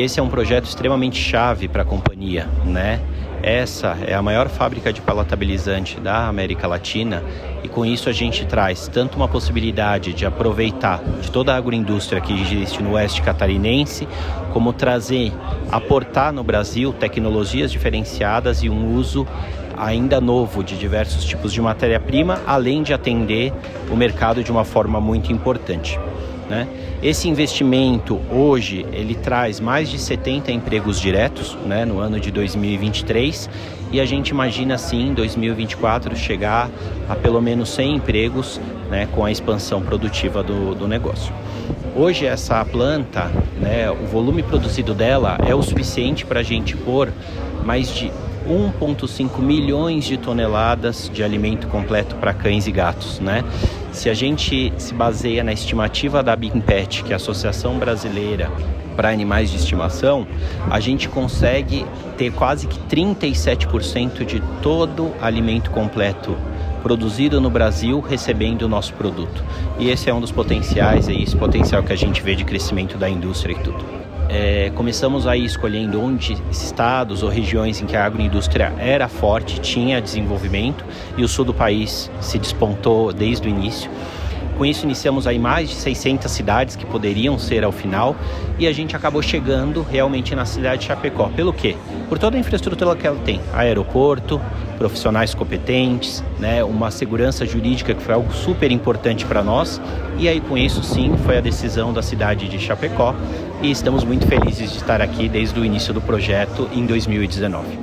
Esse é um projeto extremamente chave para a companhia, né? Essa é a maior fábrica de palatabilizante da América Latina e com isso a gente traz tanto uma possibilidade de aproveitar de toda a agroindústria que existe no oeste catarinense, como aportar no Brasil tecnologias diferenciadas e um uso ainda novo de diversos tipos de matéria-prima, além de atender o mercado de uma forma muito importante, né? Esse investimento hoje ele traz mais de 70 empregos diretos, né, no ano de 2023 e a gente imagina assim em 2024 chegar a pelo menos 100 empregos, né, com a expansão produtiva do negócio. Hoje essa planta, né, o volume produzido dela é o suficiente para a gente pôr mais de 1,5 milhões de toneladas de alimento completo para cães e gatos, né? Se a gente se baseia na estimativa da BIMPET, que é a Associação Brasileira para Animais de Estimação, a gente consegue ter quase que 37% de todo alimento completo produzido no Brasil recebendo o nosso produto. E esse é um dos potenciais, esse potencial que a gente vê de crescimento da indústria e tudo. Começamos aí escolhendo estados ou regiões em que a agroindústria era forte, tinha desenvolvimento e o sul do país se despontou desde o início. Com isso iniciamos aí mais de 600 cidades que poderiam ser ao final e a gente acabou chegando realmente na cidade de Chapecó. Pelo quê? Por toda a infraestrutura que ela tem, aeroporto, profissionais competentes, né, uma segurança jurídica que foi algo super importante para nós e aí com isso sim foi a decisão da cidade de Chapecó e estamos muito felizes de estar aqui desde o início do projeto em 2019.